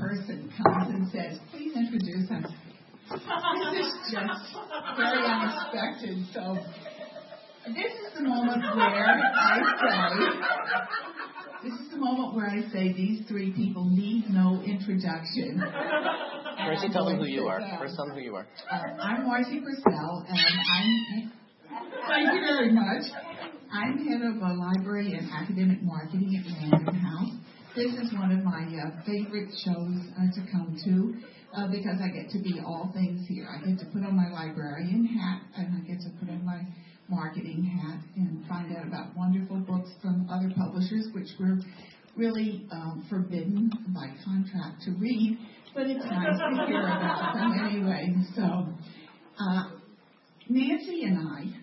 person comes and says, please introduce us. This is just very unexpected. So this is the moment where I say these three people need no introduction. Marcy, tell them who you are. First, tell them who you are. I'm Marcy Purcell, and thank you very much. I'm head of library and academic marketing at Random House. This is one of my favorite shows to come to because I get to be all things here. I get to put on my librarian hat, and I get to put on my marketing hat and find out about wonderful books from other publishers, which we're really forbidden by contract to read, but it's nice to hear about them anyway. So Nancy and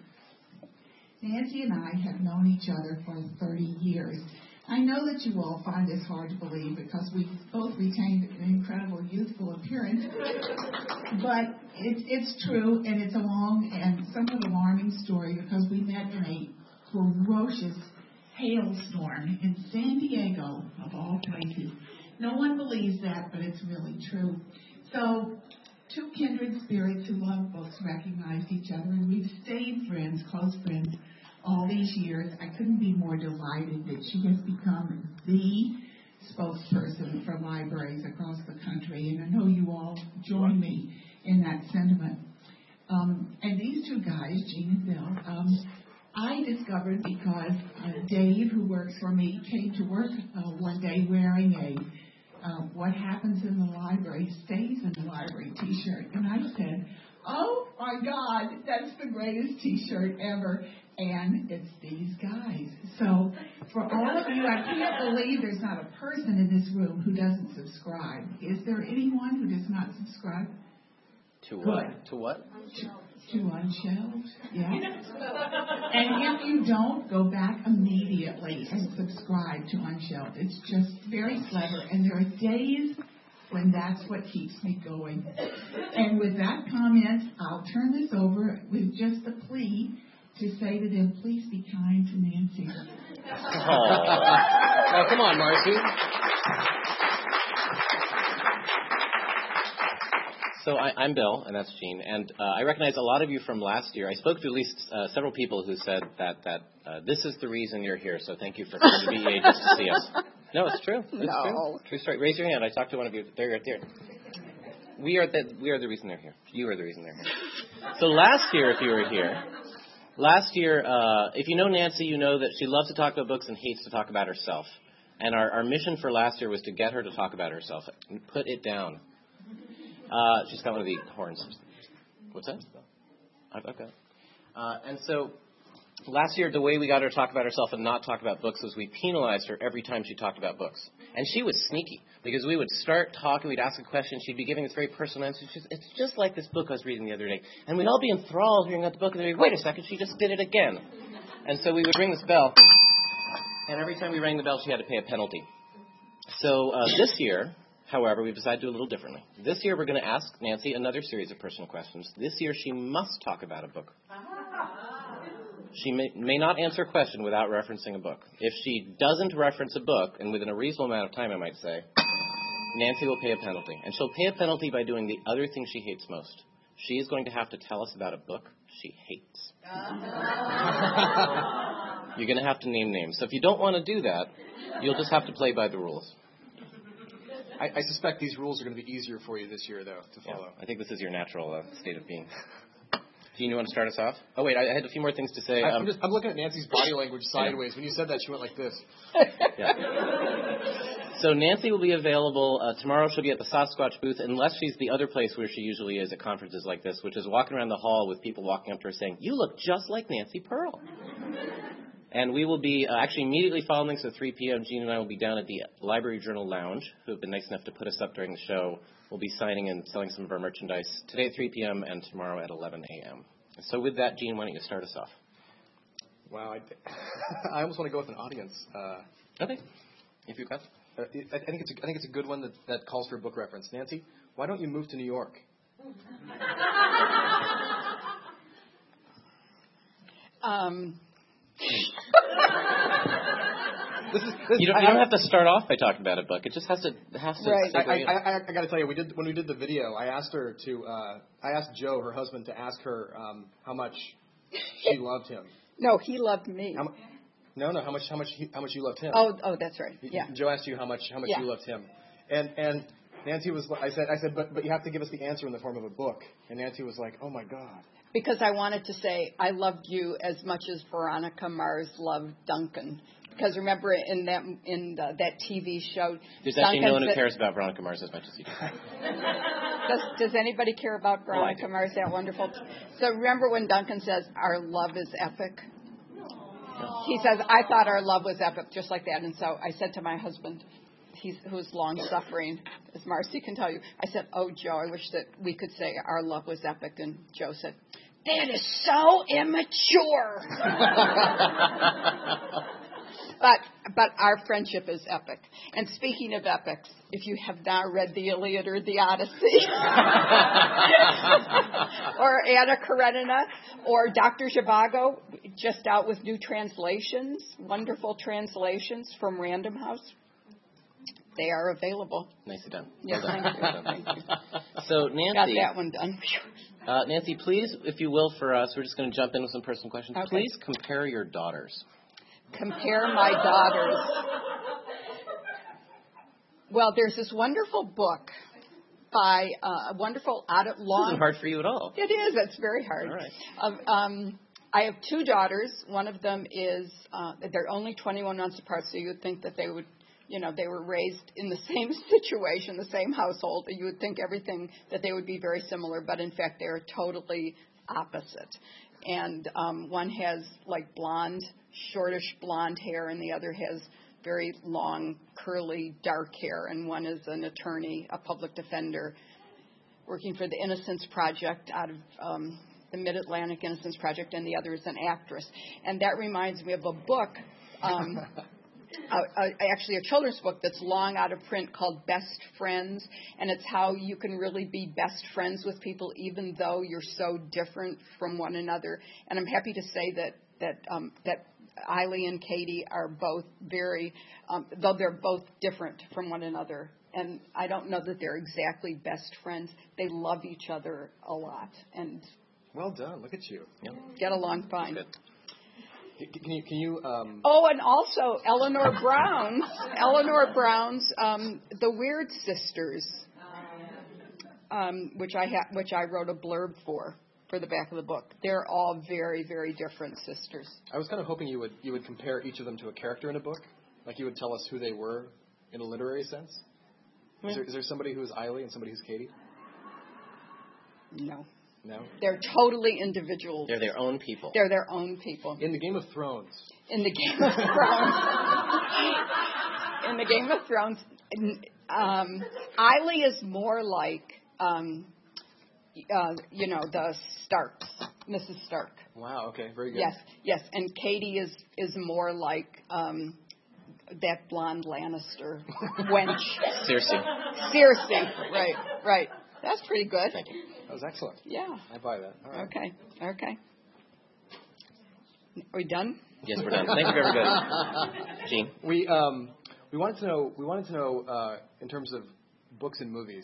I have known each other for 30 years. I know that you all find this hard to believe because we both retained an incredible youthful appearance, but it's true, and it's a long and somewhat alarming story because we met in a ferocious hailstorm in San Diego, of all places. No one believes that, but it's really true. So two kindred spirits who love books recognized each other, and we've stayed friends, close friends, all these years. I couldn't be more delighted that she has become the spokesperson for libraries across the country, and I know you all join me in that sentiment. And these two guys, Gene and Bill, I discovered because Dave, who works for me, came to work one day wearing a what happens in the library stays in the library t-shirt. And I said, oh my God, that's the greatest t-shirt ever. And it's these guys. So for all of you, I can't believe there's not a person in this room who doesn't subscribe. Is there anyone who does not subscribe? To what? To what? To Unshelved, yeah. And if you don't, go back immediately and subscribe to Unshelved. It's just very clever, and there are days when that's what keeps me going. And with that comment, I'll turn this over with just a plea to say to them, please be kind to Nancy. Oh, come on, Marcy. So I'm Bill, and that's Gene, and I recognize a lot of you from last year. I spoke to at least several people who said that this is the reason you're here, so thank you for coming to BEA just to see us. No, it's true. It's true. True story. Raise your hand. I talked to one of you. There, right there. We are the reason they're here. You are the reason they're here. So last year, if you were here, if you know Nancy, you know that she loves to talk about books and hates to talk about herself. And our mission for last year was to get her to talk about herself and put it down. She's got one of the horns. What's that? Okay. And so last year, the way we got her to talk about herself and not talk about books was we penalized her every time she talked about books. And she was sneaky because we would start talking, we'd ask a question, she'd be giving this very personal answer. It's just like this book I was reading the other day. And we'd all be enthralled hearing about the book, and they'd be, wait a second, she just did it again. And so we would ring this bell, and every time we rang the bell, she had to pay a penalty. So this year, however, we've decided to do a little differently. This year, we're going to ask Nancy another series of personal questions. This year, she must talk about a book. She may not answer a question without referencing a book. If she doesn't reference a book, and within a reasonable amount of time, I might say, Nancy will pay a penalty. And she'll pay a penalty by doing the other thing she hates most. She is going to have to tell us about a book she hates. You're going to have to name names. So if you don't want to do that, you'll just have to play by the rules. I suspect these rules are going to be easier for you this year, though, to follow. Yeah, I think this is your natural state of being. Gene, you want to start us off? Oh, wait, I had a few more things to say. I'm looking at Nancy's body language sideways. When you said that, she went like this. Yeah. So Nancy will be available tomorrow. She'll be at the Sasquatch booth, unless she's the other place where she usually is at conferences like this, which is walking around the hall with people walking up to her saying, you look just like Nancy Pearl. And we will be actually immediately following this at 3 p.m. Gene and I will be down at the Library Journal Lounge, who have been nice enough to put us up during the show. We'll be signing and selling some of our merchandise today at 3 p.m. and tomorrow at 11 a.m. So with that, Gene, why don't you start us off? Wow, I almost want to go with an audience. Okay, if you've got. I think it's a good one that calls for a book reference. Nancy, why don't you move to New York? You don't have to start off by talking about a book. It just has to. Right. segue in. I got to tell you, when we did the video, I asked Joe, her husband, to ask her how much she loved him. No, he loved me. No, how much you loved him. Oh, that's right. Yeah. Joe asked you how much Yeah. you loved him, and Nancy was. I said, but you have to give us the answer in the form of a book. And Nancy was like, oh my God. Because I wanted to say I loved you as much as Veronica Mars loved Duncan. Because remember in that TV show, there's actually no one who cares about Veronica Mars as much as you do. Does anybody care about Veronica Mars? That wonderful. So remember when Duncan says our love is epic? He says, I thought our love was epic, just like that. And so I said to my husband, who's long suffering, as Marcy can tell you, I said, oh, Joe, I wish that we could say our love was epic. And Joe said, that is so immature. But our friendship is epic. And speaking of epics, if you have not read the Iliad or the Odyssey, or Anna Karenina, or Dr. Zhivago, just out with new translations, wonderful translations from Random House, they are available. Nicely done. Yeah, Well done. thank you. So, Nancy. Got that one done. Nancy, please, if you will, for us, we're just going to jump in with some personal questions. Okay. Please compare your daughters. Compare my daughters. Well, there's this wonderful book by a wonderful This isn't hard for you at all. It is. It's very hard. All right. I have two daughters. One of them is they're only 21 months apart, so you would think that they would. They were raised in the same situation, the same household. You would think everything that they would be very similar, but in fact they're totally opposite. And one has like shortish blonde hair, and the other has very long, curly, dark hair. And one is an attorney, a public defender, working for the Innocence Project out of the Mid-Atlantic Innocence Project, and the other is an actress. And that reminds me of a book. Actually a children's book that's long out of print called Best Friends, and it's how you can really be best friends with people even though you're so different from one another. And I'm happy to say that Eiley and Katie are both very, though they're both different from one another. And I don't know that they're exactly best friends. They love each other a lot and well done. Look at you. Yeah. Get along fine. Good. Can you? Oh, and also Eleanor Brown's The Weird Sisters, which I wrote a blurb for the back of the book. They're all very, very different sisters. I was kind of hoping you would compare each of them to a character in a book, like you would tell us who they were in a literary sense. Is there somebody who's Eiley and somebody who's Katie? No. No? They're totally individuals. They're their own people. They're their own people. In the Game of Thrones. In the Game of Thrones. In the Game of Thrones, Eiley is more like, the Starks, Mrs. Stark. Wow. Okay. Very good. Yes. And Katie is more like that blonde Lannister wench. Cersei. Right. That's pretty good. Thank you. That was excellent. Yeah. I buy that. All right. Okay. Are we done? Yes, we're done. Thank you, everybody. Gene? We wanted to know in terms of books and movies.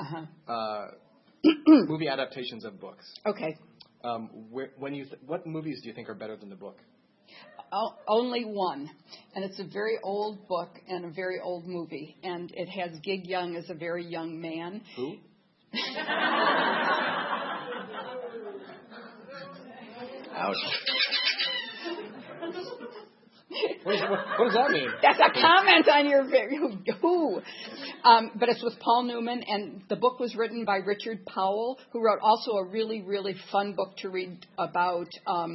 Movie adaptations of books. Okay. What movies do you think are better than the book? Only one, and it's a very old book and a very old movie, and it has Gig Young as a very young man. Who? Ouch. What does that mean? That's a comment on your who. But it's with Paul Newman, and the book was written by Richard Powell, who wrote also a really, really fun book to read about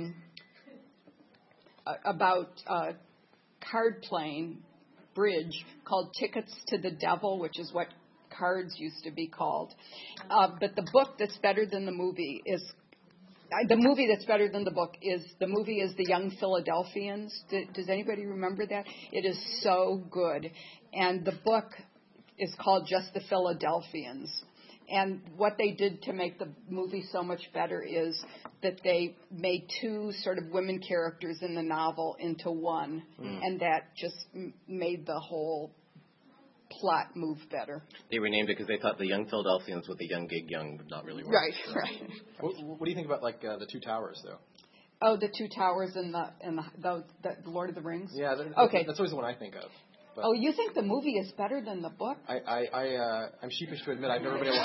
card playing, bridge, called Tickets to the Devil, which is what cards used to be called. But the book that's better than the movie is. The movie that's better than the book is The Young Philadelphians. Does anybody remember that? It is so good. And the book is called just The Philadelphians. And what they did to make the movie so much better is that they made two sort of women characters in the novel into one, and that just made the whole plot move better. They renamed it because they thought the young Philadelphians with the young Gig Young would not really work. Right. What do you think about like the Two Towers though? Oh, the Two Towers and the Lord of the Rings. Yeah. Okay. That's always the one I think of. But oh, you think the movie is better than the book? I'm sheepish to admit I've never been able.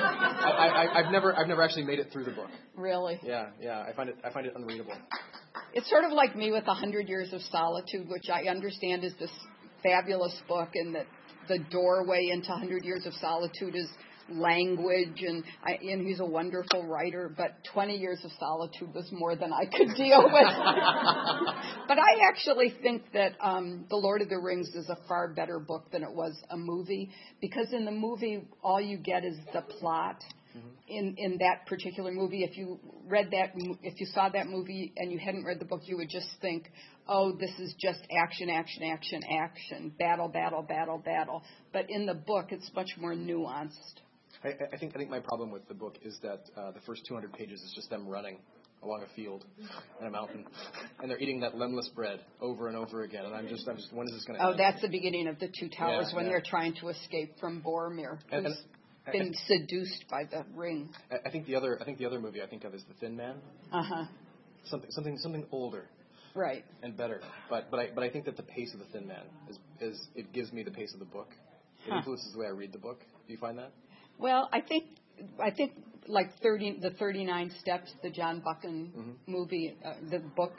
I've never actually made it through the book. Really? Yeah. I find it unreadable. It's sort of like me with 100 Years of Solitude, which I understand is this fabulous book, and that the doorway into 100 Years of Solitude is language, and he's a wonderful writer, but 20 Years of Solitude was more than I could deal with. But I actually think that The Lord of the Rings is a far better book than it was a movie, because in the movie all you get is the plot. In that particular movie, if you saw that movie and you hadn't read the book, you would just think, oh, this is just action, battle. But in the book, it's much more nuanced. I think my problem with the book is that the first 200 pages is just them running along a field and a mountain, and they're eating that lemless bread over and over again. And I'm just when is this going to end? Oh, that's the beginning of the Two Towers, when they're trying to escape from Boromir, who's been seduced by the ring. I think the other movie I think of is The Thin Man. Something older. Right. And better, but I think that the pace of The Thin Man is it gives me the pace of the book. It influences the way I read the book. Do you find that? Well, I think like the 39 Steps, the John Buchan movie, the book.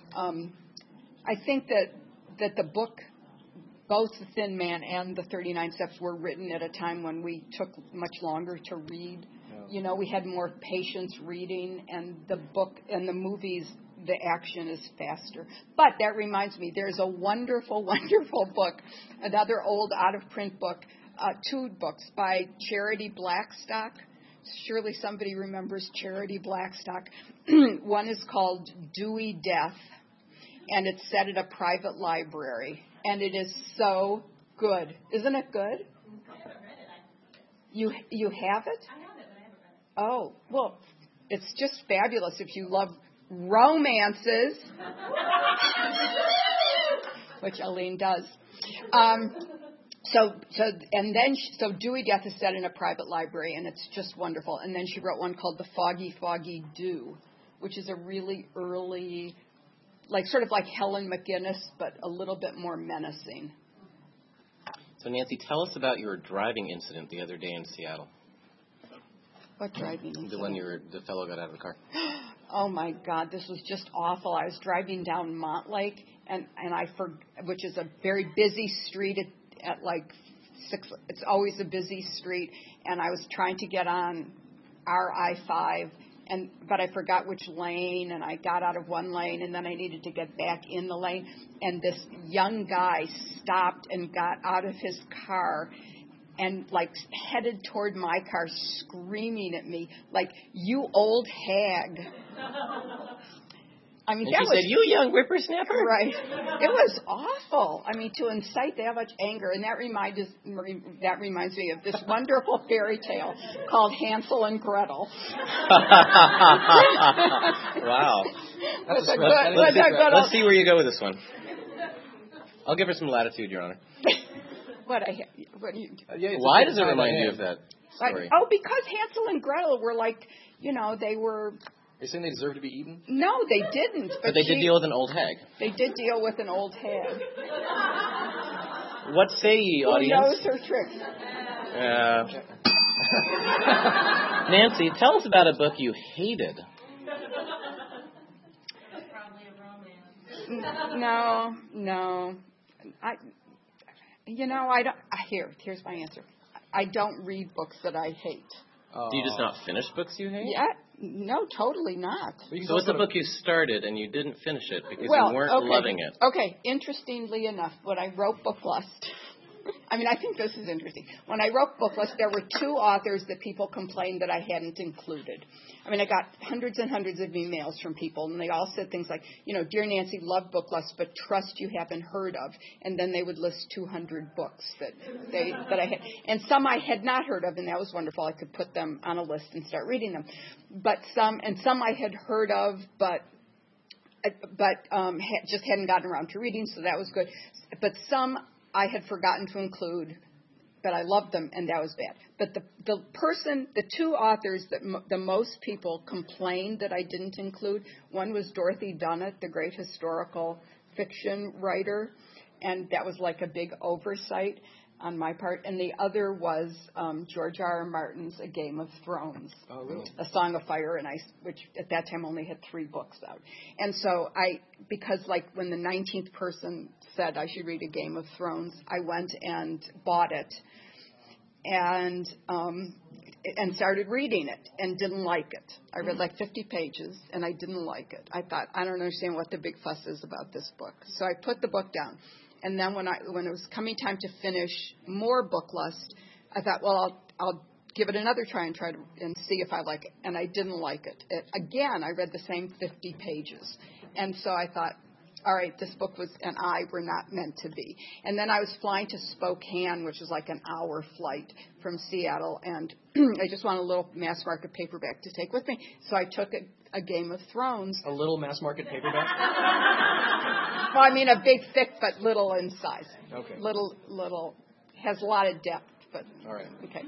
I think that the book, both The Thin Man and the 39 Steps, were written at a time when we took much longer to read. Yeah. You know, we had more patience reading, and the book and the movies, the action is faster. But that reminds me, there's a wonderful, wonderful book, another old out-of-print book, two books by Charity Blackstock. Surely somebody remembers Charity Blackstock. One is called Dewey Death, and it's set at a private library, and it is so good. Isn't it good? I haven't read it. You have it? I have it, but I haven't read it. Oh, well, it's just fabulous if you love romances, which Aline does. So Dewey Death is set in a private library, and it's just wonderful. And then she wrote one called The Foggy, Foggy Dew, which is a really early, sort of like Helen McGinnis, but a little bit more menacing. So Nancy, tell us about your driving incident the other day in Seattle. What driving incident? The one the fellow got out of the car. Oh my God, this was just awful. I was driving down Montlake, and which is a very busy street at like 6. It's always a busy street, and I was trying to get on I-5, but I forgot which lane, and I got out of one lane, and then I needed to get back in the lane, and this young guy stopped and got out of his car and headed toward my car, screaming at me like, "You old hag!" I mean, and she said, "You young whippersnapper!" Right? It was awful. I mean, to incite that much anger, and that reminds me of this wonderful fairy tale called Hansel and Gretel. Wow! Let's see where you go with this one. I'll give her some latitude, Your Honor. Why does it remind you of that story? Oh, because Hansel and Gretel were they were. Are you saying they deserve to be eaten? No, they didn't. But they did deal with an old hag. They did deal with an old hag. What say ye, audience? Who knows her tricks? Nancy, tell us about a book you hated. Probably a romance. No. I don't. Here's my answer. I don't read books that I hate. Do you just not finish books you hate? Yeah, no, totally not. So what's a book you started and you didn't finish it because you weren't loving it? Okay, interestingly enough, when I wrote Book Lust, I mean, I think this is interesting. When I wrote Booklist, there were 2 authors that people complained that I hadn't included. I mean, I got hundreds and hundreds of emails from people, and they all said things like, Dear Nancy, love Booklist, but trust you haven't heard of. And then they would list 200 books that I had. And some I had not heard of, and that was wonderful. I could put them on a list and start reading them. But some I had heard of, but just hadn't gotten around to reading, so that was good. But some I had forgotten to include, but I loved them, and that was bad. But the 2 authors that the most people complained that I didn't include, one was Dorothy Dunnett, the great historical fiction writer, and that was like a big oversight on my part. And the other was George R. R. Martin's A Game of Thrones, A Song of Fire and Ice, which at that time only had 3 books out. And so because when the 19th person said I should read A Game of Thrones, I went and bought it and started reading it and didn't like it. I read like 50 pages and I didn't like it. I thought, I don't understand what the big fuss is about this book. So I put the book down. And then when it was coming time to finish more Booklist, I thought, well, I'll give it another try and see if I like it. And I didn't like it. Again, I read the same 50 pages. And so I thought, all right, this book and I were not meant to be. And then I was flying to Spokane, which is like an hour flight from Seattle, and I just wanted a little mass market paperback to take with me. So I took a Game of Thrones. A little mass market paperback? Well, I mean a big, thick, but little in size. Okay. Little, has a lot of depth, but all right. Okay.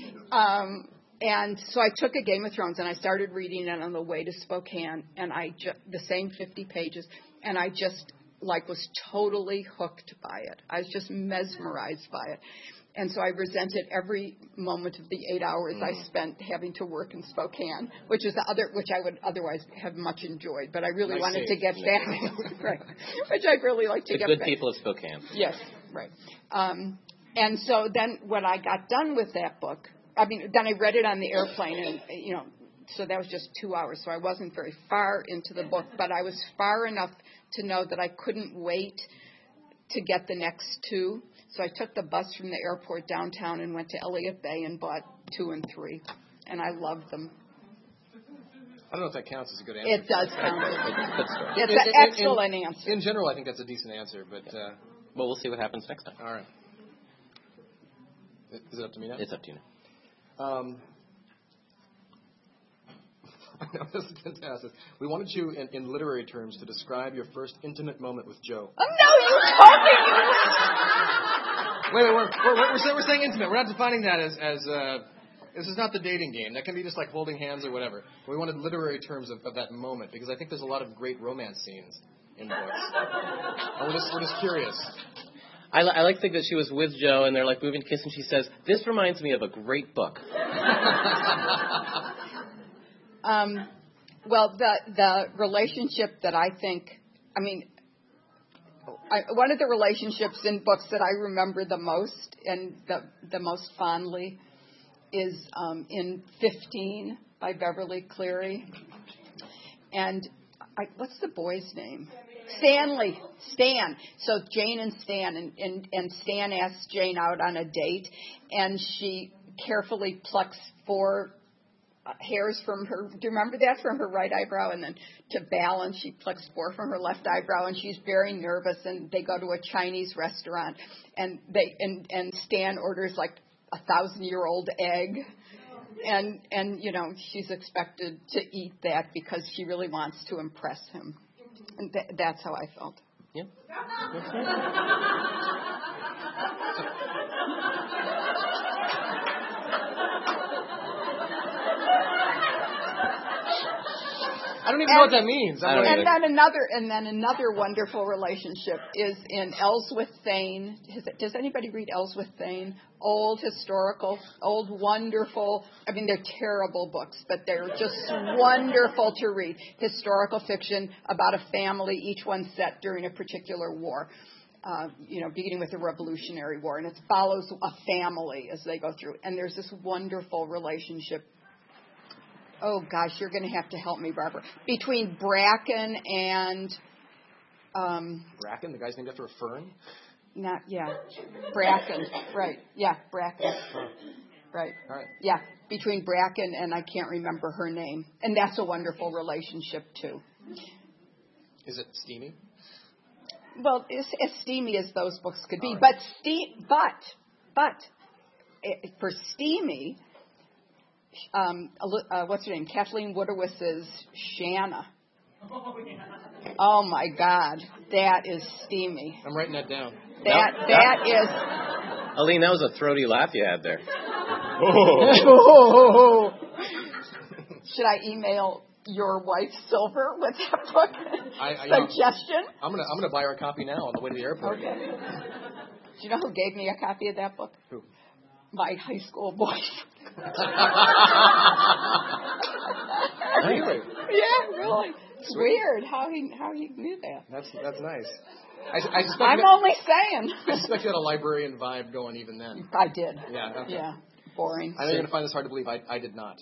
And so I took a Game of Thrones and I started reading it on the way to Spokane, and the same 50 pages, and I just was totally hooked by it. I was just mesmerized by it. And so I resented every moment of the 8 hours I spent having to work in Spokane, which I would otherwise have much enjoyed. But I really wanted to get back, right? Which I'd really like to get back. The good people of Spokane. Yes, right. And so then when I got done with that book, then I read it on the airplane, and so that was just 2 hours. So I wasn't very far into the book, but I was far enough to know that I couldn't wait to get the next 2. So I took the bus from the airport downtown and went to Elliott Bay and bought 2 and 3, and I loved them. I don't know if that counts as a good answer. It does count. It's an excellent answer. In general, I think that's a decent answer, but well, we'll see what happens next time. All right. Is it up to me now? It's up to you now. I know, this is fantastic. We wanted you, in literary terms, to describe your first intimate moment with Joe. Oh, no, you told me you Wait, we're saying intimate. We're not defining that as this is not the dating game. That can be just like holding hands or whatever. We wanted literary terms of that moment, because I think there's a lot of great romance scenes in books. And we're just curious. I like to think that she was with Joe, and they're moving to kiss, and she says, "This reminds me of a great book." Well, the relationship that I think, one of the relationships in books that I remember the most and the most fondly is in 15 by Beverly Cleary. And what's the boy's name? Stan. So Jane and Stan, and Stan asks Jane out on a date, and she carefully plucks 4 hairs from her, do you remember that, from her right eyebrow, and then to balance she plucks 4 from her left eyebrow, and she's very nervous, and they go to a Chinese restaurant, and Stan orders like a 1,000-year-old egg, and she's expected to eat that because she really wants to impress him. And that's how I felt. Yeah. I don't even know what that means. And then another wonderful relationship is in Ellsworth Thane. Does anybody read Ellsworth Thane? Old historical, wonderful. They're terrible books, but they're just wonderful to read. Historical fiction about a family, each one set during a particular war. Beginning with the Revolutionary War, and it follows a family as they go through. And there's this wonderful relationship. Oh, gosh, you're going to have to help me, Barbara. Between Bracken and... Bracken, the guy's named after a fern? Not, yeah. Bracken. Right. Yeah, Bracken. Right. All right. Yeah, between Bracken and I can't remember her name. And that's a wonderful relationship, too. Is it steamy? Well, it's as steamy as those books could be. All right. But for steamy, what's her name? Kathleen Woodowiss's Shanna. Oh, my God. That is steamy. I'm writing that down. That is... Aline, that was a throaty laugh you had there. Should I email your wife Silver with that book suggestion? I'm gonna buy her a copy now on the way to the airport. Okay. Do you know who gave me a copy of that book? Who? My high school boyfriend. Really? Yeah, really. It's weird how he knew that. That's nice. I suspect I'm only saying. I suspect you had a librarian vibe going even then. I did. Yeah. Okay. Yeah. Boring. I know you're gonna find this hard to believe. I did not.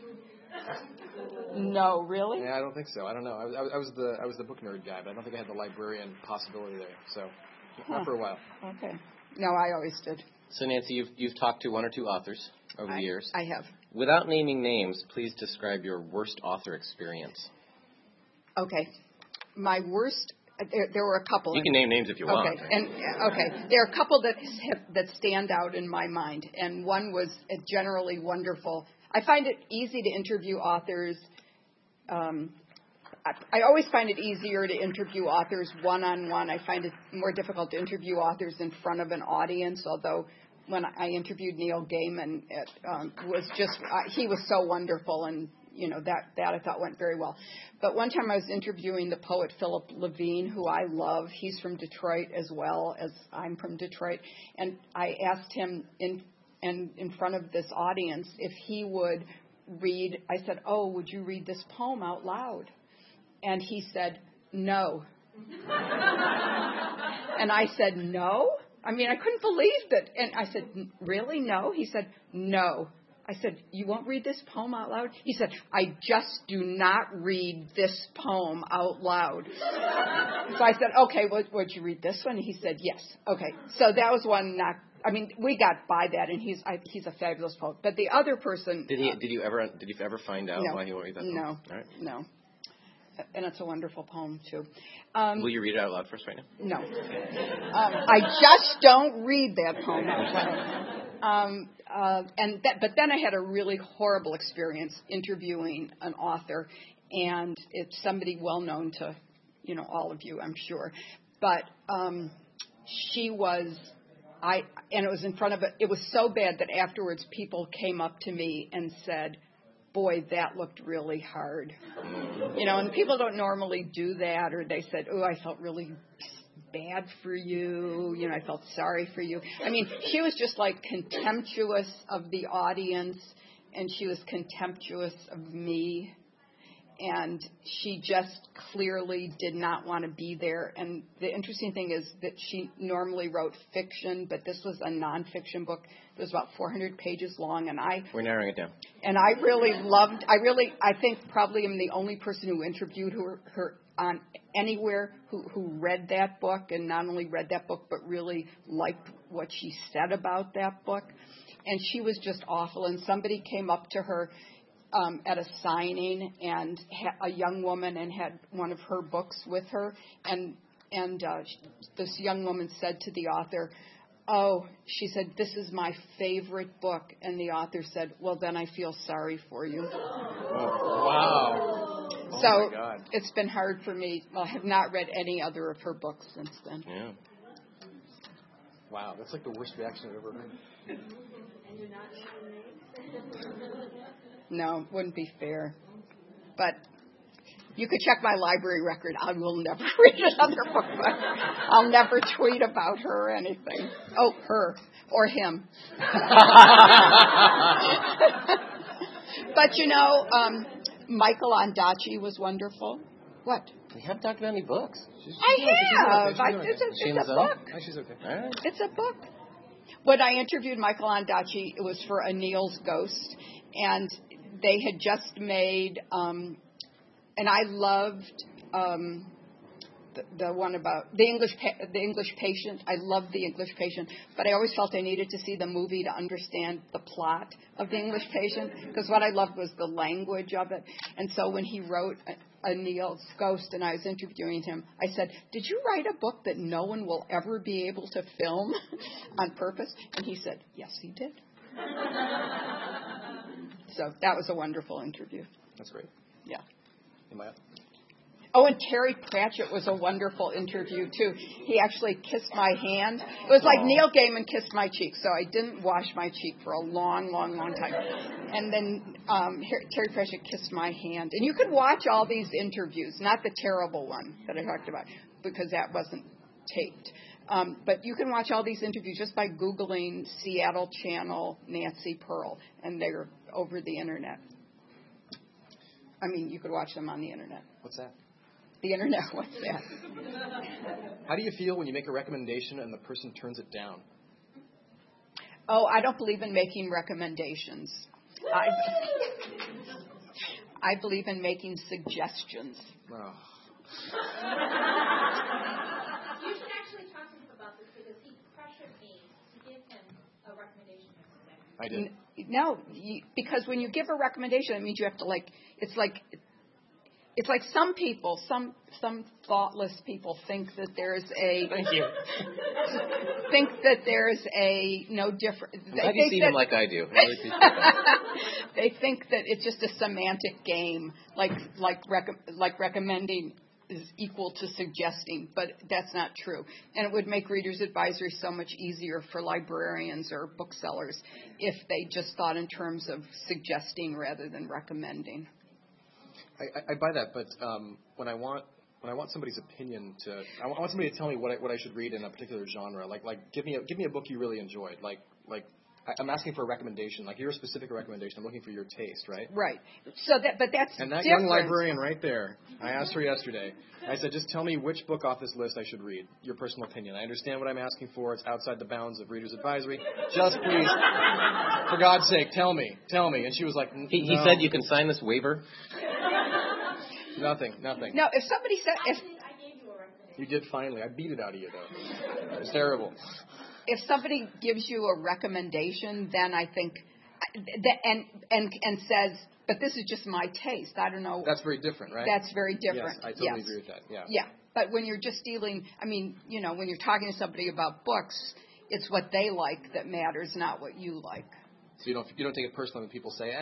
No, really? Yeah, I don't think so. I don't know. I was the book nerd guy, but I don't think I had the librarian possibility there. So not for a while. Okay. No, I always did. So Nancy, you've talked to one or two authors over the years. I have. Without naming names, please describe your worst author experience. Okay. My worst. There were a couple. You can name names if you want. Okay. There are a couple that stand out in my mind, and one was generally wonderful. I find it easy to interview authors. I always find it easier to interview authors one-on-one. I find it more difficult to interview authors in front of an audience, although when I interviewed Neil Gaiman, it was just, he was so wonderful, and that I thought went very well. But one time I was interviewing the poet Philip Levine, who I love. He's from Detroit as well as I'm from Detroit. And I asked him in front of this audience if he would read. I said, "Oh, would you read this poem out loud?" And he said, "No." And I said, "No?" I mean, I couldn't believe that. And I said, "Really? No?" He said, "No." I said, "You won't read this poem out loud?" He said, "I just do not read this poem out loud." So I said, "Okay, would you read this one?" And he said, "Yes." Okay, so that was one we got by that, and he's a fabulous poet. But the other person... Did you ever find out why he won't read that poem? No, All right. no. And it's a wonderful poem, too. Will you read it out loud for us right now? No. I just don't read that poem out loud. But then I had a really horrible experience interviewing an author, and it's somebody well known to, all of you, I'm sure. But she was, and it was in front of it was so bad that afterwards people came up to me and said, "Boy, that looked really hard." And people don't normally do that, or they said, "Oh, I felt really bad for you. I felt sorry for you." I mean, she was just like contemptuous of the audience, and she was contemptuous of me, and she just clearly did not want to be there. And the interesting thing is that she normally wrote fiction, but this was a nonfiction book. It was about 400 pages long, and we're narrowing it down. And I really loved. I think probably am the only person who interviewed her on anywhere who read that book, and not only read that book but really liked what she said about that book. And she was just awful. And somebody came up to her at a signing, and a young woman, and had one of her books with her, and this young woman said to the author, "Oh," she said, "this is my favorite book." And the author said, "Well, then I feel sorry for you." Oh, wow. So oh my God. It's been hard for me. Well, I have not read any other of her books since then. Yeah. Wow, that's like the worst reaction I've ever heard. And you're not naming names? No, wouldn't be fair. But you could check my library record. I will never read another book by her. I'll never tweet about her or anything. Oh, her or him. But Michael Ondaatje was wonderful. What? We haven't talked about any books. I have. It's a book. She's okay. All right. It's a book. When I interviewed Michael Ondaatje, it was for Anil's Ghost, and they had just made, and I loved the one about the English Patient. I love The English Patient, but I always felt I needed to see the movie to understand the plot of The English Patient, because what I loved was the language of it. And so when he wrote Neil's Ghost and I was interviewing him, I said, "Did you write a book that no one will ever be able to film on purpose?" And he said, "Yes, he did." So that was a wonderful interview. That's great. Yeah. Am I up? Oh, and Terry Pratchett was a wonderful interview, too. He actually kissed my hand. It was like Neil Gaiman kissed my cheek, so I didn't wash my cheek for a long, long, long time. And then Terry Pratchett kissed my hand. And you can watch all these interviews, not the terrible one that I talked about, because that wasn't taped. But you can watch all these interviews just by Googling Seattle Channel Nancy Pearl, and they're over the Internet. I mean, you could watch them on the Internet. What's that? The Internet, what's that? How do you feel when you make a recommendation and the person turns it down? Oh, I don't believe in making recommendations. I believe in making suggestions. Oh. You should actually talk to him about this because he pressured me to give him a recommendation yesterday. I did. No, because when you give a recommendation, it means you have to it's like some people, some thoughtless people think that there's a Thank you. think that there's a no different. Glad you see him like I do. They think that it's just a semantic game, like recommending is equal to suggesting, but that's not true. And it would make Reader's Advisory so much easier for librarians or booksellers if they just thought in terms of suggesting rather than recommending. I buy that, but when I want somebody's opinion I want somebody to tell me what I should read in a particular genre. Like give me a book you really enjoyed. Like I'm asking for a recommendation. Like your specific recommendation. I'm looking for your taste, right? Right. So but that's and that different. young librarian right there. I asked her yesterday. I said, just tell me which book off this list I should read. Your personal opinion. I understand what I'm asking for. It's outside the bounds of Reader's Advisory. Just please, for God's sake, tell me. And she was like, He said you can sign this waiver. Nothing. No, if somebody said I gave you a recommendation. You did finally. I beat it out of you, though. It was terrible. if somebody gives you a recommendation, then I think and says, but this is just my taste. I don't know. That's very different, right? That's very different. Yes, I totally agree with that. Yeah. Yeah. But when you're just dealing, I mean, when you're talking to somebody about books, it's what they like that matters, not what you like. So you don't take it personally when people say,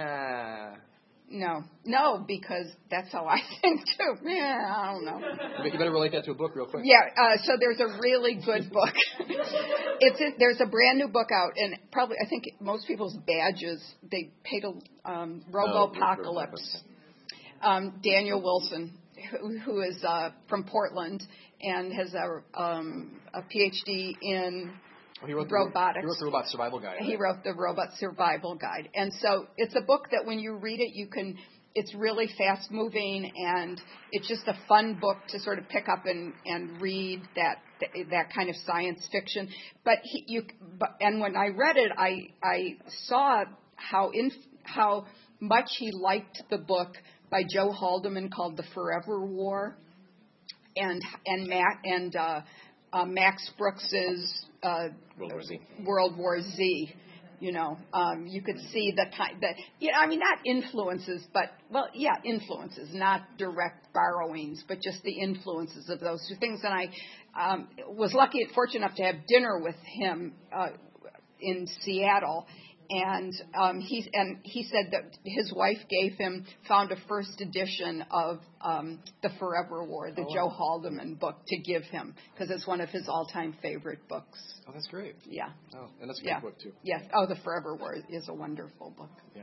No, because that's how I think too. Yeah, I don't know. You better relate that to a book real quick. Yeah, so there's a really good book. There's a brand new book out, and probably I think most people's badges they paid a Robopocalypse. Daniel Wilson, who is from Portland and has a PhD in robotics. He wrote the Robot Survival Guide. He wrote the Robot Survival Guide. And so it's a book that when you read it, it's really fast moving, and it's just a fun book to sort of pick up and read that kind of science fiction. But when I read it, I saw how much he liked the book by Joe Haldeman called The Forever War, and Max Brooks's World War Z. You could see not influences, but influences, not direct borrowings, but just the influences of those two things. And I was fortunate enough to have dinner with him in Seattle. And he said that his wife found a first edition of The Forever War, the Joe Haldeman book, to give him because it's one of his all-time favorite books. Oh, that's great. Yeah. Oh, and that's a great book too. Yes. Oh, The Forever War is a wonderful book. Yeah.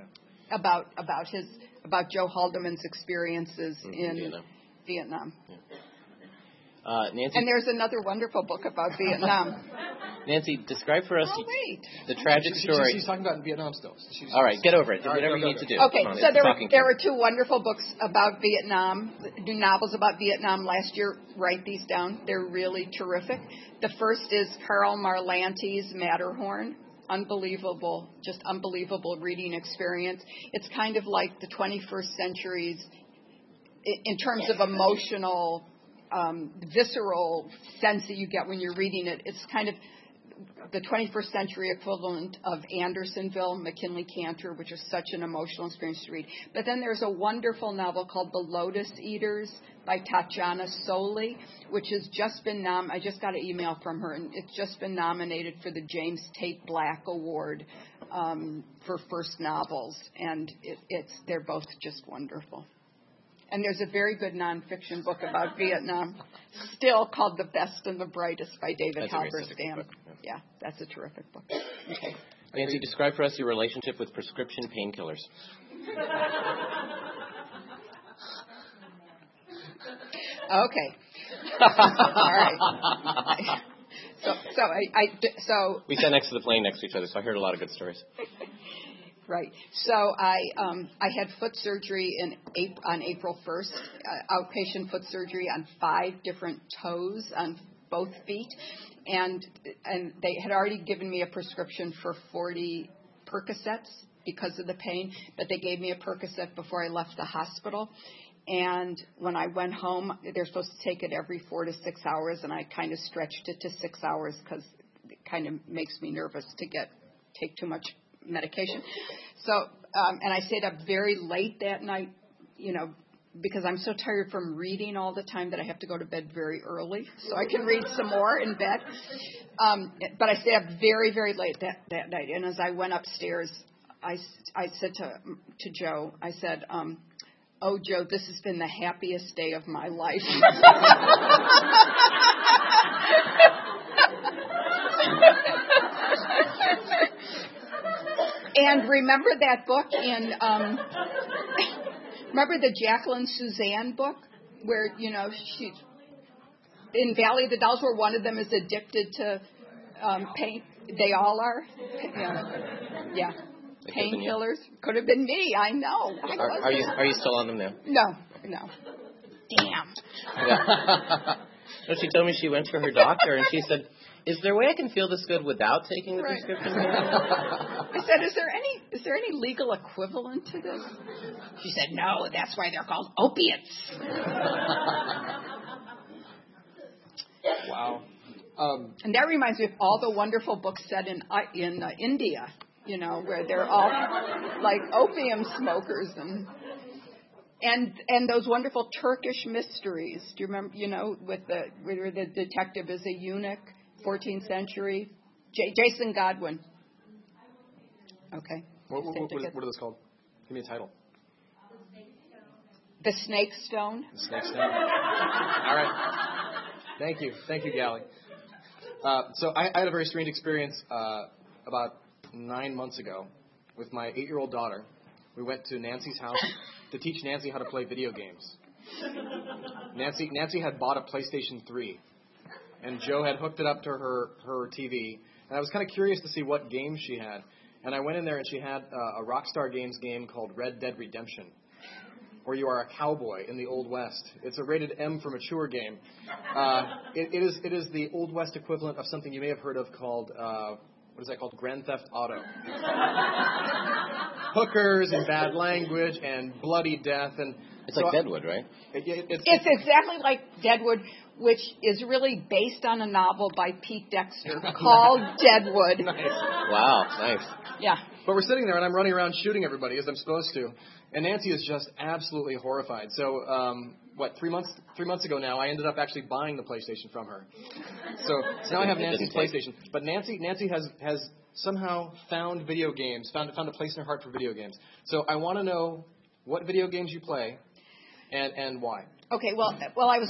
About Joe Haldeman's experiences in Vietnam. Yeah. Nancy, and there's another wonderful book about Vietnam. Nancy, describe for us the tragic tragic story. She's talking about Vietnam still. All right, get over it. Do whatever you need to do. Okay, so there were two wonderful books about Vietnam, new novels about Vietnam last year. Write these down. They're really terrific. The first is Karl Marlante's Matterhorn. Unbelievable, just unbelievable reading experience. It's kind of like the 21st century's, in terms of emotional visceral sense that you get when you're reading it. It's kind of the 21st century equivalent of Andersonville, McKinley Cantor, which is such an emotional experience to read. But then there's a wonderful novel called The Lotus Eaters by Tatjana Soli, which has just been I just got an email from her, and it's just been nominated for the James Tate Black Award for first novels, and they're both just wonderful. And there's a very good nonfiction book about Vietnam, still called The Best and the Brightest by David Halberstam. Yeah, that's a terrific book. Okay. Nancy, describe for us your relationship with prescription painkillers. Okay. All right. So we sat next to the plane next to each other, so I heard a lot of good stories. Right. So I had foot surgery on April 1st, outpatient foot surgery on 5 different toes on both feet, and they had already given me a prescription for 40 Percocets because of the pain, but they gave me a Percocet before I left the hospital. And when I went home, they're supposed to take it every 4 to 6 hours, and I kind of stretched it to 6 hours because it kind of makes me nervous to take too much medication. So, and I stayed up very late that night, because I'm so tired from reading all the time that I have to go to bed very early so I can read some more in bed. But I stayed up very, very late that night. And as I went upstairs, I said to Joe, I said, "Oh, Joe, this has been the happiest day of my life." And remember that book remember the Jacqueline Suzanne book where, she, in Valley of the Dolls, where one of them is addicted to pain. They all are. Yeah. Painkillers. Could have been me. I know. Are you still on them now? No. Damn. Yeah. No, she told me she went to her doctor and she said, "Is there a way I can feel this good without taking the prescription?" I said, "Is there any legal equivalent to this?" She said, "No, that's why they're called opiates." Wow. And that reminds me of all the wonderful books set in India, where they're all like opium smokers and those wonderful Turkish mysteries. Do you remember, where the detective is a eunuch, 14th century? Jason Godwin. Okay. What are those called? Give me a title. The Snake Stone. The Snake Stone. All right. Thank you, Gally. So I had a very strange experience about 9 months ago with my 8-year-old daughter. We went to Nancy's house to teach Nancy how to play video games. Nancy had bought a PlayStation 3, and Joe had hooked it up to her TV. And I was kind of curious to see what games she had. And I went in there, and she had a Rockstar Games game called Red Dead Redemption, where you are a cowboy in the Old West. It's a rated M for mature game. It is the Old West equivalent of something you may have heard of called, what is that called? Grand Theft Auto. Hookers and bad language and bloody death. And it's like Deadwood, right? It's exactly like Deadwood, which is really based on a novel by Pete Dexter called Deadwood. Nice. Wow, nice. Yeah. But we're sitting there, and I'm running around shooting everybody, as I'm supposed to. And Nancy is just absolutely horrified. So, 3 months ago now, I ended up actually buying the PlayStation from her. So now I have Nancy's PlayStation. But Nancy has somehow found video games, found a place in her heart for video games. So I want to know what video games you play and why. Okay, well, I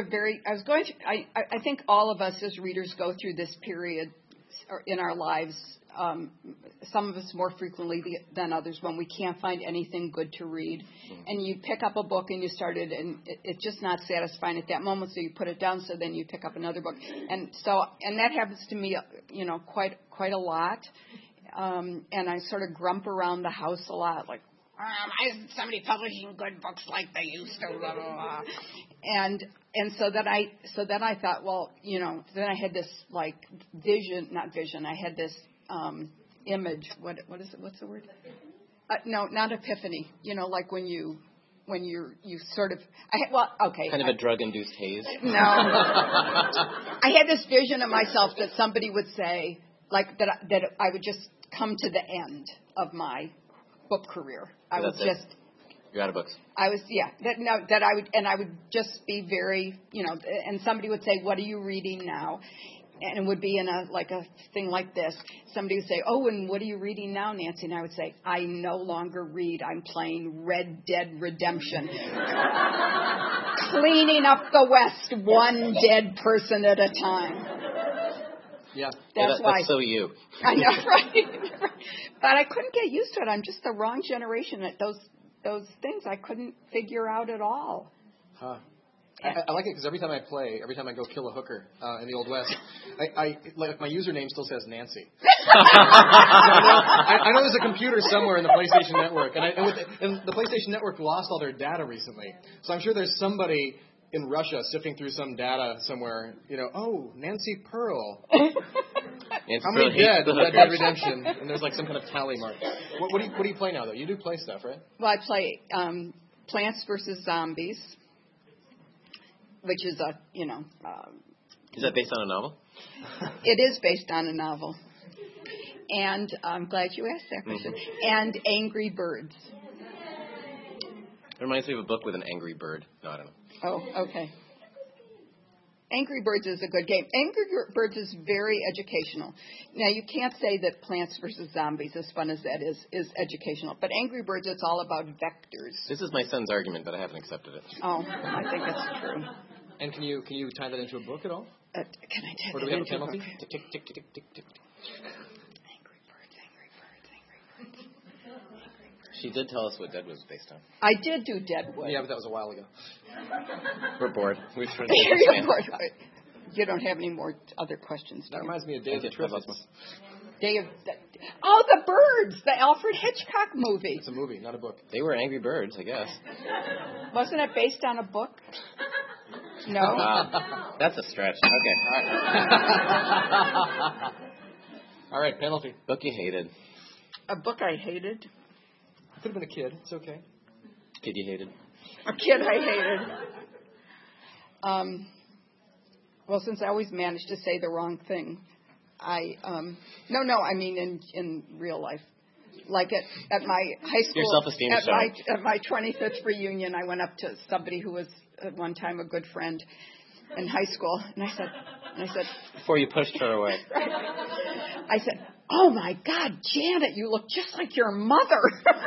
think all of us as readers go through this period in our lives, some of us more frequently than others, when we can't find anything good to read. And you pick up a book and you start it, and it's just not satisfying at that moment, so you put it down, so then you pick up another book. And that happens to me, quite a lot. And I sort of grump around the house a lot, like, why isn't somebody publishing good books like they used to? Blah, blah, blah. And so then I thought, well, then I had this like not vision. I had this image. What is it? What's the word? No, not epiphany. Like when you when you sort of okay. Kind of a drug-induced haze. No. I had this vision of myself that somebody would say, like, that I would just come to the end of my book career. You're out of books. I would just be very, and somebody would say, "What are you reading now?" And it would be in a thing like this. Somebody would say, "Oh, and what are you reading now, Nancy?" And I would say, "I no longer read. I'm playing Red Dead Redemption." Cleaning up the West, one dead person at a time. Yeah. That's why. That's so you. I know, right? But I couldn't get used to it. I'm just the wrong generation at those things I couldn't figure out at all. Huh. I like it because every time I go kill a hooker in the Old West, I like my username still says Nancy. I know there's a computer somewhere in the PlayStation Network, and the PlayStation Network lost all their data recently. So I'm sure there's somebody in Russia sifting through some data somewhere. Oh, Nancy Pearl. How many dead in Red Dead Redemption? And there's like some kind of tally mark. What do you play now though? You do play stuff, right? Well, I play Plants vs. Zombies, which is Is that based on a novel? It is based on a novel. And I'm glad you asked that question. Mm-hmm. And Angry Birds. It reminds me of a book with an angry bird. No, I don't know. Oh, okay. Angry Birds is a good game. Angry Birds is very educational. Now, you can't say that Plants vs. Zombies, as fun as that is educational. But Angry Birds, it's all about vectors. This is my son's argument, but I haven't accepted it. Oh, I think it's true. And can you tie that into a book at all? Can I tie or do that we have into a penalty? book? Tick, tick, tick, tick, tick, tick. Angry Birds, Angry Birds, Angry Birds. She did tell us what Dead was based on. I did do Deadwood. Yeah, but that was a while ago. We're bored. We're sure You're bored. You don't have any more other questions. That reminds me of Day of the Triffids. The Birds, the Alfred Hitchcock movie. It's a movie, not a book. They were angry birds, I guess. Wasn't it based on a book? No. That's a stretch. Okay. All right, penalty. Book you hated. A book I hated. Could have been a kid. It's okay. Kid you hated. A kid I hated. Well, since I always manage to say the wrong thing, I mean in real life. Like at my high school, your self-esteem is showing. At my 25th reunion, I went up to somebody who was at one time a good friend in high school, and I said, before you pushed her away, I said, "Oh my God, Janet, you look just like your mother."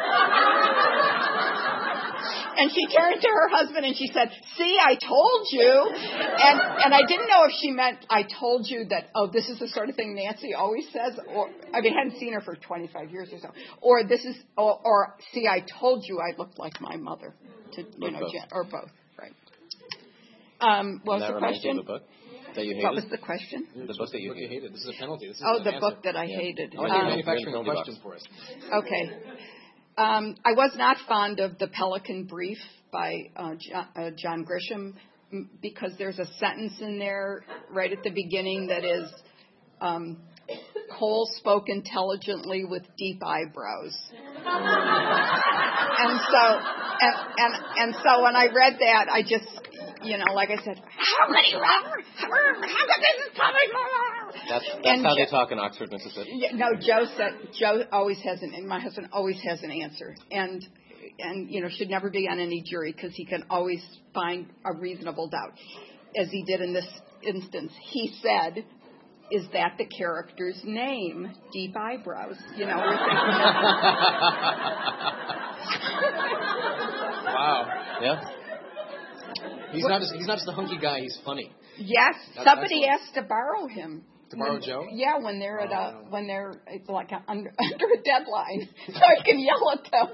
And she turned to her husband and she said, "See, I told you." And I didn't know if she meant, "I told you that, oh, this is the sort of thing Nancy always says," or, I mean, I hadn't seen her for 25 years or so, or "See, I told you I looked like my mother," or both, right. What was the question? The book that you hated? What was the question? The book that you hated. This is a penalty. This is the book that I hated. I want to manufacturing a question for us. Okay. I was not fond of The Pelican Brief by John Grisham because there's a sentence in there right at the beginning that is, Cole spoke intelligently with deep eyebrows. And so when I read that, I just, like I said, how many That's how they talk in Oxford, Mississippi. Yeah, no, Joe always has my husband always has an answer, and should never be on any jury because he can always find a reasonable doubt, as he did in this instance. He said, "Is that the character's name? Deep eyebrows." Wow. Yeah. He's not just a hunky guy. He's funny. Yes, somebody asked to borrow him. To borrow Joe? Yeah, when they're it's like under a deadline, so I can yell at them.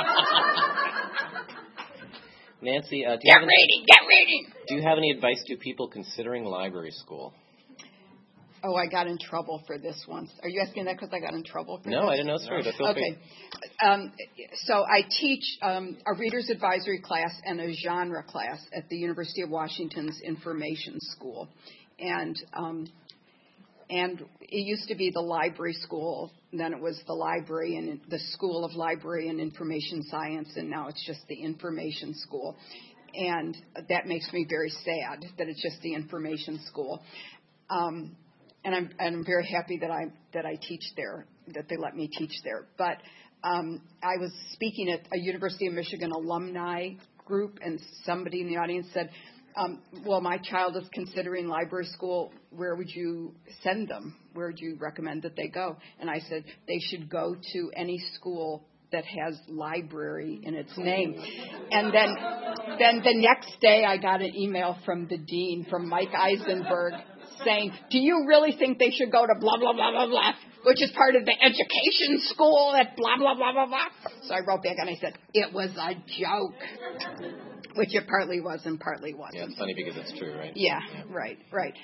Nancy, get reading. Do you have any advice to people considering library school? Oh, I got in trouble for this once. Are you asking that because I got in trouble for this? No, I didn't know. Sorry, but feel free. Okay. So I teach a reader's advisory class and a genre class at the University of Washington's Information School. And And it used to be the library school, then it was the library and the School of Library and Information Science, and now it's just the Information School. And that makes me very sad that it's just the Information School. And I'm very happy that I teach there, that they let me teach there. But I was speaking at a University of Michigan alumni group, and somebody in the audience said, well, my child is considering library school. Where would you send them? Where would you recommend that they go? And I said they should go to any school that has library in its name. And then the next day I got an email from the dean, from Mike Eisenberg, saying, do you really think they should go to blah, blah, blah, blah, blah, which is part of the education school at blah, blah, blah, blah, blah? So I wrote back and I said, it was a joke, which it partly was and partly wasn't. Yeah, it's funny because it's true, right? Yeah. Right.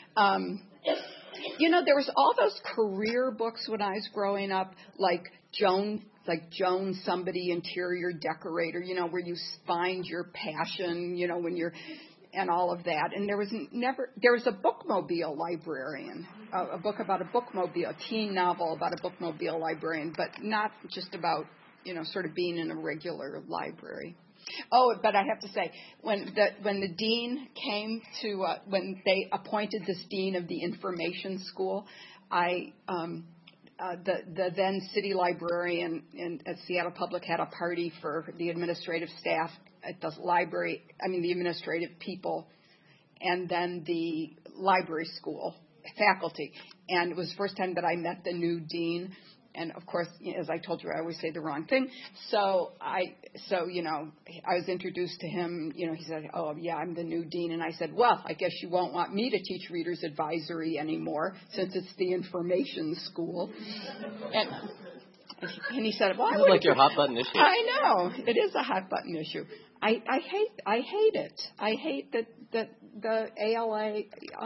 There was all those career books when I was growing up, like Joan, somebody interior decorator, where you find your passion, when you're, and all of that. And there was a bookmobile librarian, a book about a bookmobile, a teen novel about a bookmobile librarian, but not just about, sort of being in a regular library. Oh, but I have to say, when the dean came to, when they appointed this dean of the information school, the then city librarian at Seattle Public had a party for the administrative staff at the library, the administrative people, and then the library school faculty. And it was the first time that I met the new dean. And of course, as I told you, I always say the wrong thing. So I was introduced to him. He said, "Oh yeah, I'm the new dean." And I said, "Well, I guess you won't want me to teach readers advisory anymore since it's the information school." And he said, "Well, this is like your hot button issue." I know it is a hot button issue. I hate it. I hate that the ALA,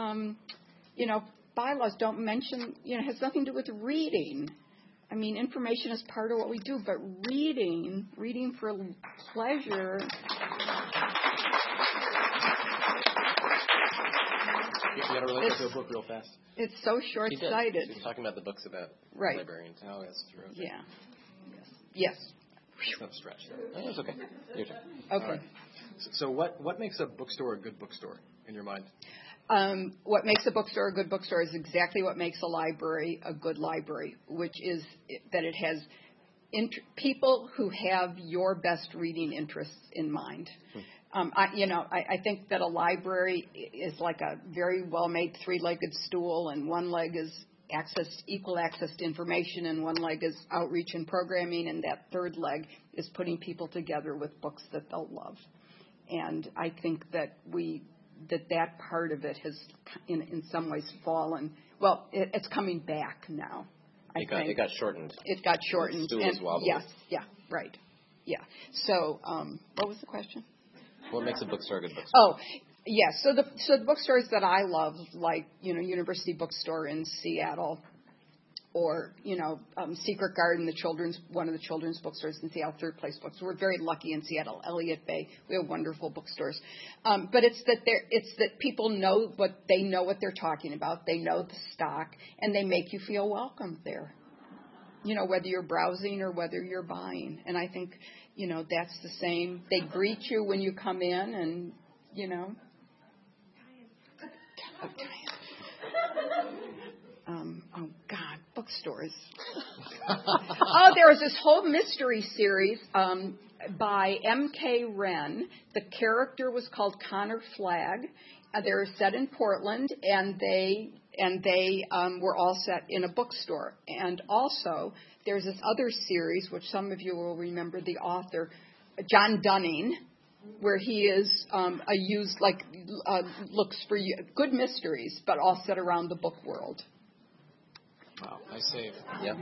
bylaws don't mention. Has nothing to do with reading. Information is part of what we do, but reading for pleasure. You got to relate to a book real fast. It's so short-sighted. She was talking about the books about right. librarians. Oh, that's true. Yeah. Yes. It's not a stretch. Oh, it's okay. Your turn. Okay. Right. So what makes a bookstore a good bookstore in your mind? What makes a bookstore a good bookstore is exactly what makes a library a good library, which is that it has people who have your best reading interests in mind. I think that a library is like a very well-made three-legged stool, and one leg is equal access to information, and one leg is outreach and programming, and that third leg is putting people together with books that they'll love. And I think that that part of it has, in some ways, fallen. Well, it's coming back now. It got shortened. It got shortened. The stool is wobbly. Yes. Yeah. Right. Yeah. So, what was the question? What makes a bookstore a good bookstore? Oh, yes. So the bookstores that I love, like University Bookstore in Seattle, or Secret Garden, one of the children's bookstores in Seattle, Third Place Bookstore. We're very lucky in Seattle. Elliott Bay, we have wonderful bookstores. But it's that people know what they're talking about. They know the stock, and they make you feel welcome there. Whether you're browsing or whether you're buying. And I think that's the same. They greet you when you come in, and oh God, bookstores. There was this whole mystery series by M.K. Wren. The character was called Connor Flagg. They were set in Portland, and they were all set in a bookstore. And also, there's this other series, which some of you will remember the author, John Dunning, where he is looks for good mysteries, but all set around the book world. Wow, nice save. Yep.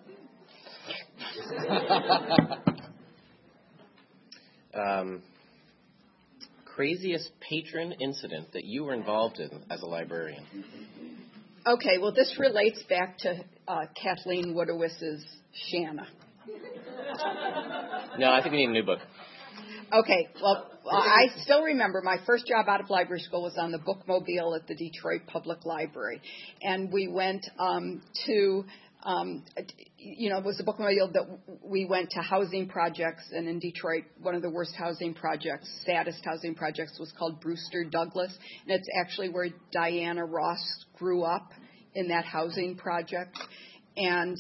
Craziest patron incident that you were involved in as a librarian? Okay, well, this relates back to Kathleen Wodowis's Shanna. No, I think we need a new book. Okay, well, I still remember my first job out of library school was on the bookmobile at the Detroit Public Library. And we went it was a bookmobile that we went to housing projects. And in Detroit, one of the worst housing projects, saddest housing projects, was called Brewster Douglas. And it's actually where Diana Ross grew up, in that housing project. And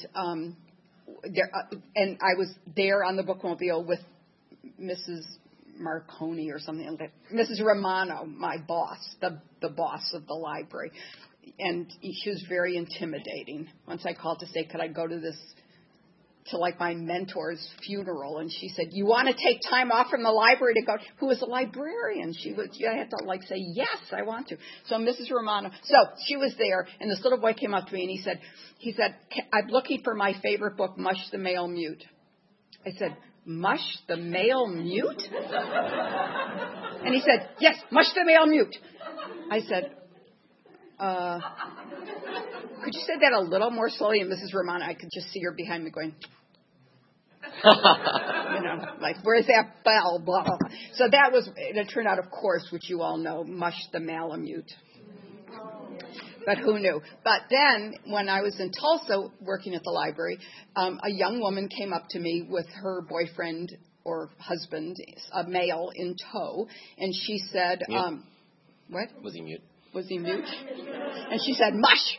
and I was there on the bookmobile with Mrs. Marconi or something like that. Mrs. Romano, my boss, the boss of the library. And she was very intimidating. Once I called to say, could I go to my mentor's funeral? And she said, you want to take time off from the library to go? Who was a librarian? I had to say, yes, I want to. So Mrs. Romano, she was there, and this little boy came up to me and he said, I'm looking for my favorite book, Mush the Male Mute. I said, Mush the Male Mute? And he said, yes, Mush the Male Mute. I said, could you say that a little more slowly? And Mrs. Romano, I could just see her behind me going, where's that bell? Blah, blah, blah. So it turned out, of course, which you all know, Mush the Malamute. But who knew? But then, when I was in Tulsa working at the library, a young woman came up to me with her boyfriend or husband, a male, in tow, and she said, what? Was he mute? Was he mute? And she said, mush!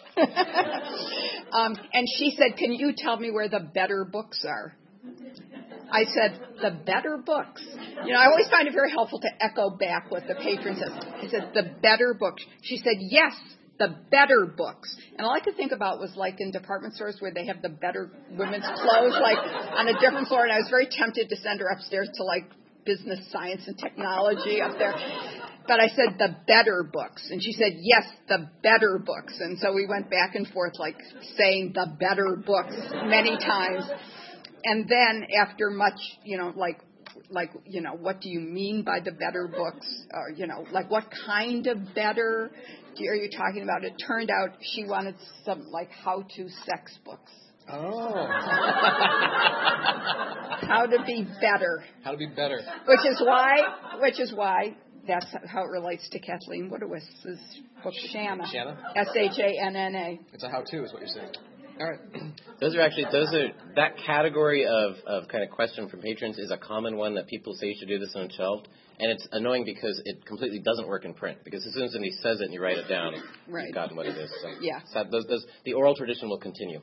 And she said, can you tell me where the better books are? I said, the better books? I always find it very helpful to echo back what the patron says. He said, the better books. She said, yes, the better books. And all I could think about was like in department stores where they have the better women's clothes, like on a different floor. And I was very tempted to send her upstairs to like business, science, and technology up there. But I said, the better books. And she said, yes, the better books. And so we went back and forth, like saying the better books many times. And then after much, what do you mean by the better books? Or, what kind of better are you talking about? It turned out she wanted some, how-to sex books. Oh. How to be better. How to be better. Which is why that's how it relates to Kathleen Woodowiss's book, Shanna. Shanna? Shanna. It's a how-to is what you're saying. All right. That category of kind of question from patrons is a common one that people say you should do this on shelved. And it's annoying because it completely doesn't work in print. Because as soon as somebody says it and you write it down, right. You've gotten what it is. So, yeah. So the oral tradition will continue.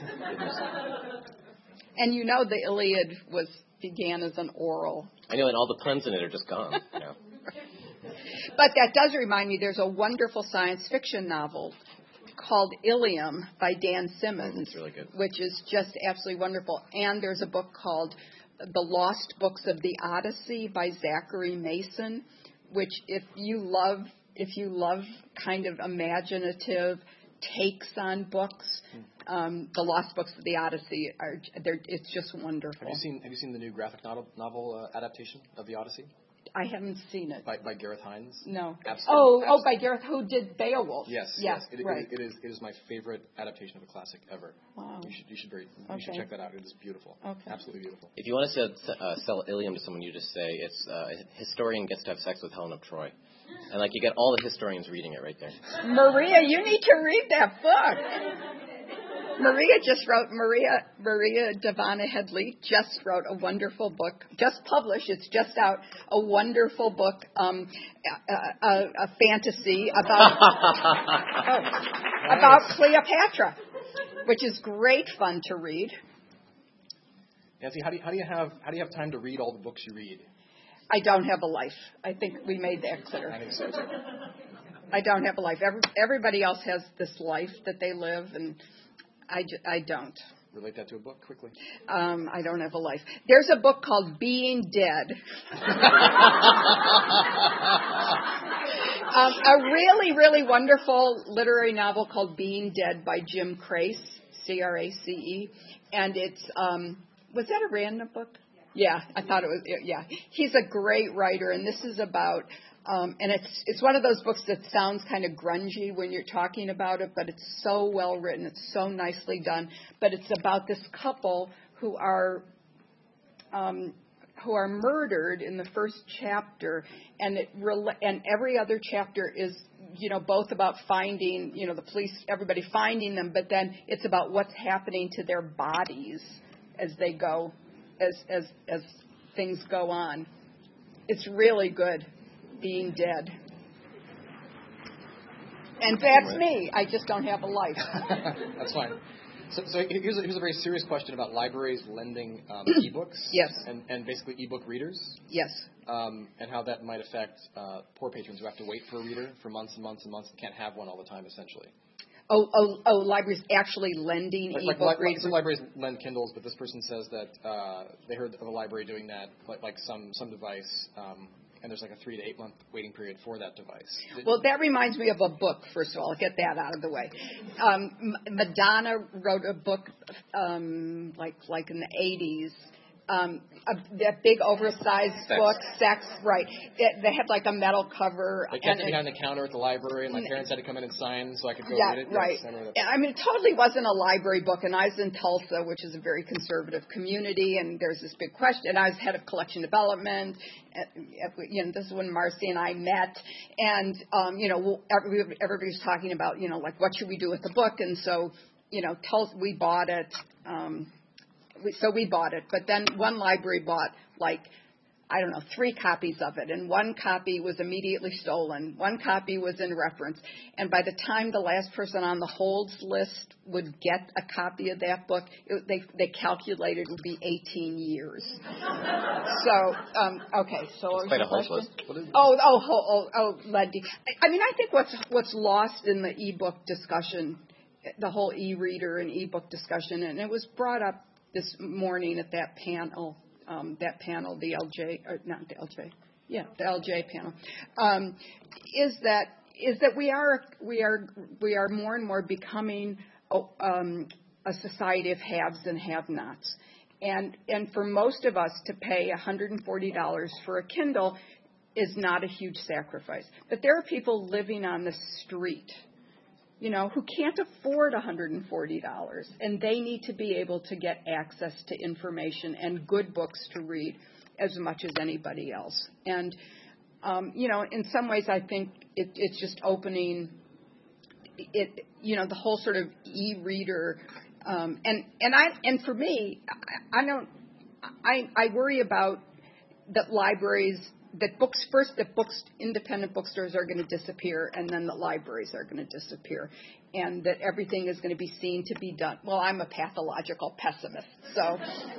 And the Iliad began as an oral. I know, and all the puns in it are just gone. But that does remind me, there's a wonderful science fiction novel called Ilium by Dan Simmons. It's really good. Which is just absolutely wonderful. And there's a book called The Lost Books of the Odyssey by Zachary Mason, which if you love kind of imaginative takes on books, The Lost Books of the Odyssey it's just wonderful. Have you seen the new graphic novel adaptation of the Odyssey? I haven't seen it. By Gareth Hines? No. Absolutely. Oh, by Gareth, who did Beowulf. Yes. Right. It is my favorite adaptation of a classic ever. Wow. You should check that out. It is beautiful. Okay. Absolutely beautiful. If you want to sell Ilium to someone, you just say it's a historian gets to have sex with Helen of Troy. And you get all the historians reading it right there. Maria, you need to read that book. Maria Devana Headley just wrote a wonderful book, just published, it's just out, a wonderful book, a fantasy about Cleopatra, which is great fun to read. Nancy, how do you have time to read all the books you read? I don't have a life. I think we made that clear. I think so too. I don't have a life. Everybody else has this life that they live, and I don't. Relate that to a book quickly. I don't have a life. There's a book called Being Dead. A really, really wonderful literary novel called Being Dead by Jim Crace, C-R-A-C-E. And it's, was that a random book? Yeah, I thought it was, yeah. He's a great writer, and this is about, and it's one of those books that sounds kind of grungy when you're talking about it, but it's so well written, it's so nicely done. But it's about this couple who are murdered in the first chapter, and and every other chapter is, both about finding, the police, everybody finding them, but then it's about what's happening to their bodies as they go, as things go on. It's really good, Being Dead. And that's me. I just don't have a life. That's fine. So here's a very serious question about libraries lending ebooks. Yes. And basically ebook readers. Yes. And how that might affect poor patrons who have to wait for a reader for months and months and months and can't have one all the time, essentially. Oh! Libraries actually lending ebook readers. Some libraries lend Kindles, but this person says that they heard of a library doing that, like some device. And there's like a 3 to 8 month waiting period for that device. Well, that reminds me of a book, first of all. I'll get that out of the way. Madonna wrote a book like in the 80s. That big oversized book, Sex, right. They had like a metal cover. They kept it behind the counter at the library, and my parents had to come in and sign so I could go read it. Right. I mean, it totally wasn't a library book, and I was in Tulsa, which is a very conservative community, and there's this big question, and I was head of collection development. This is when Marcy and I met, and, everybody was talking about, like, what should we do with the book, and so, Tulsa, we bought it. So we bought it, but then one library bought 3 copies of it, and one copy was immediately stolen. One copy was in reference, and by the time the last person on the holds list would get a copy of that book, they calculated it would be 18 years. So, okay, so it's quite a holds list. Leddy. I mean, I think what's lost in the ebook discussion, the whole e-reader and ebook discussion, and it was brought up this morning at that panel, the LJ panel, is that we are more and more becoming a society of haves and have-nots, and for most of us to pay $140 for a Kindle is not a huge sacrifice, but there are people living on the street, who can't afford $140, and they need to be able to get access to information and good books to read as much as anybody else. And, in some ways, I think it's just opening it, the whole sort of e-reader. And for me, I worry about that libraries. That independent bookstores are going to disappear, and then the libraries are going to disappear, and that everything is going to be seen to be done. Well, I'm a pathological pessimist, so,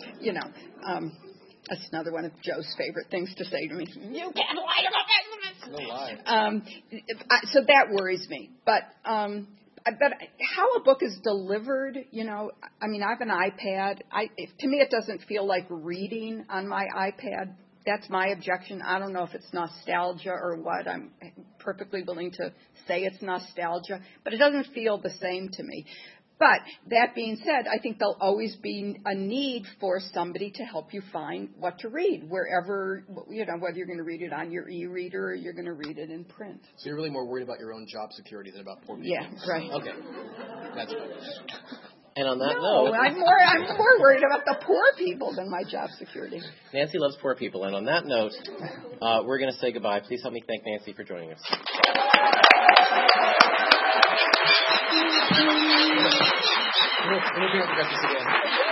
that's another one of Joe's favorite things to say to me. You pathological pessimist! No lie. So that worries me, but how a book is delivered, I mean, I have an iPad. To me, it doesn't feel like reading on my iPad. That's my objection. I don't know if it's nostalgia or what. I'm perfectly willing to say it's nostalgia, but it doesn't feel the same to me. But that being said, I think there'll always be a need for somebody to help you find what to read, wherever, whether you're going to read it on your e-reader or you're going to read it in print. So you're really more worried about your own job security than about poor people? Yeah, right. Okay. That's good. And on that note, I'm more worried about the poor people than my job security. Nancy loves poor people. And on that note, we're going to say goodbye. Please help me thank Nancy for joining us. We'll be able to get this again.